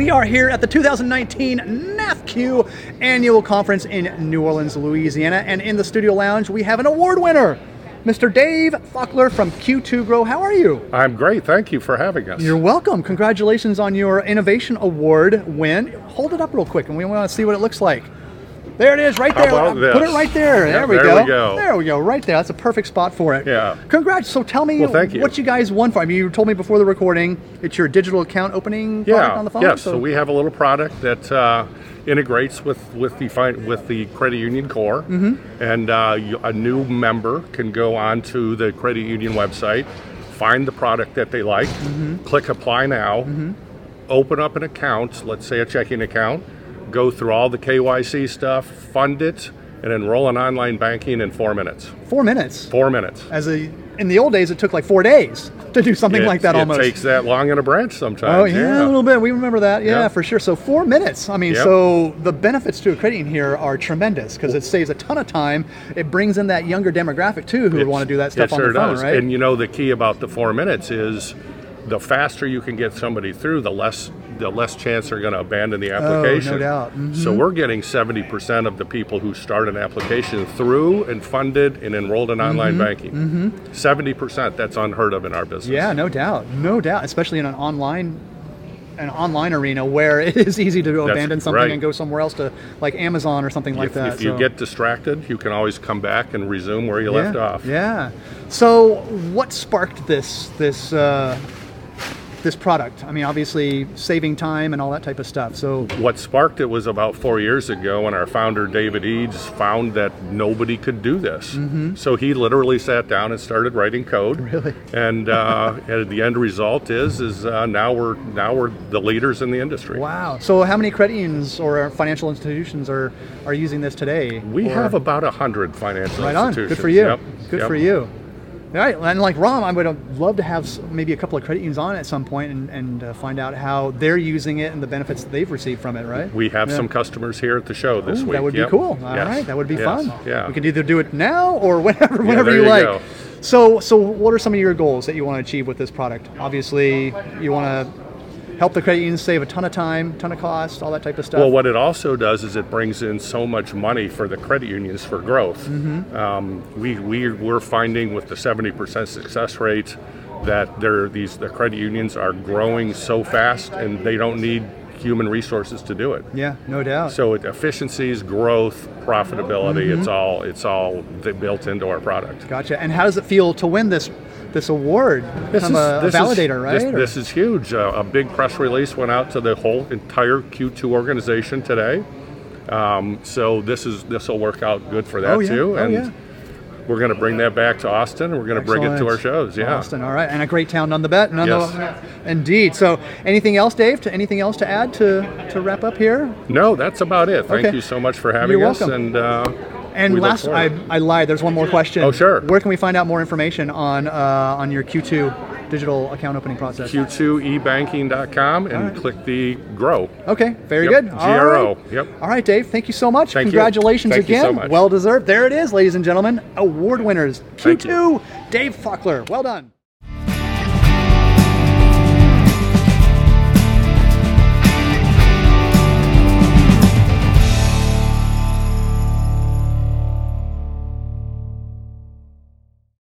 We are here at the 2019 NAFCU Annual Conference in New Orleans, Louisiana, and in the studio lounge we have an award winner, Mr. Dave Fockler from Q2 Grow. How are you? I'm great. Thank you for having us. You're welcome. Congratulations on your Innovation Award win. Hold it up real quick, and we want to see what it looks like. There it is, right there. How about this? Put it right there. Yeah, there we there go. we go. There we go. Right there. That's a perfect spot for it. Yeah. Congrats. So tell me Thank you. what you guys won for. I mean, you told me before the recording it's your digital account opening product on the phone. Yes. So we have a little product that integrates with the credit union core, and a new member can go onto the credit union website, find the product that they like, click Apply Now, open up an account. Let's say a checking account. Go through all the KYC stuff, fund it, and enroll in online banking in 4 minutes. 4 minutes. 4 minutes. In the old days, it took like 4 days to do something like that. Almost. It takes that long in a branch sometimes. Oh yeah, a little bit. We remember that. Yeah, Yep. for sure. So 4 minutes. I mean, so the benefits to a credit union here are tremendous because it saves a ton of time. It brings in that younger demographic too, who would want to do that stuff on their phone, right? And you know, the key about the 4 minutes is the faster you can get somebody through, the less chance they're going to abandon the application. Oh, no doubt. So we're getting 70% of the people who start an application through and funded and enrolled in online banking. 70%, that's unheard of in our business. Yeah, no doubt. No doubt, especially in an online arena where it is easy to abandon something and go somewhere else to like Amazon or something like that. If you get distracted, you can always come back and resume where you left off. Yeah. So what sparked this product? I mean, obviously saving time and all that type of stuff. So what sparked it was about 4 years ago when our founder David Eads found that nobody could do this. So he literally sat down and started writing code. Really? And the end result is now we're the leaders in the industry. Wow. So how many credit unions or financial institutions are using this today? We have about 100 financial institutions. Good for you. Yep. Good for you. All right, and like Rom, I would love to have maybe a couple of credit unions on at some point and find out how they're using it and the benefits that they've received from it, right? We have some customers here at the show this week. That would be cool. All right, that would be fun. Yeah. We could either do it now or whenever you like. Go. So what are some of your goals that you want to achieve with this product? Obviously, you want to help the credit unions save a ton of time, ton of cost, all that type of stuff. Well, what it also does is it brings in so much money for the credit unions for growth. We're finding with the 70% success rate that the credit unions are growing so fast and they don't need human resources to do it. Yeah, no doubt. So efficiencies, growth, profitability, it's all built into our product. Gotcha. And how does it feel to win this award? Become a validator, right? This is huge. A big press release went out to the whole entire Q2 organization today. So this will work out good for that too. And we're going to bring that back to Austin, and we're going to bring it to our shows. Yeah, Austin. All right, and a great town, indeed. So, anything else, Dave? Anything else to add to wrap up here? No, that's about it. Thank you so much for having us. Welcome. And last, I lied. There's one more question. Oh, sure. Where can we find out more information on your Q2 digital account opening process? Q2ebanking.com and click the Grow. Okay, very good. GRO. Yep. All right, Dave. Thank you so much. Thank Congratulations you. again. Thank you so much. Well deserved. There it is, ladies and gentlemen. Award winners. Q2, Dave Fockler. Well done.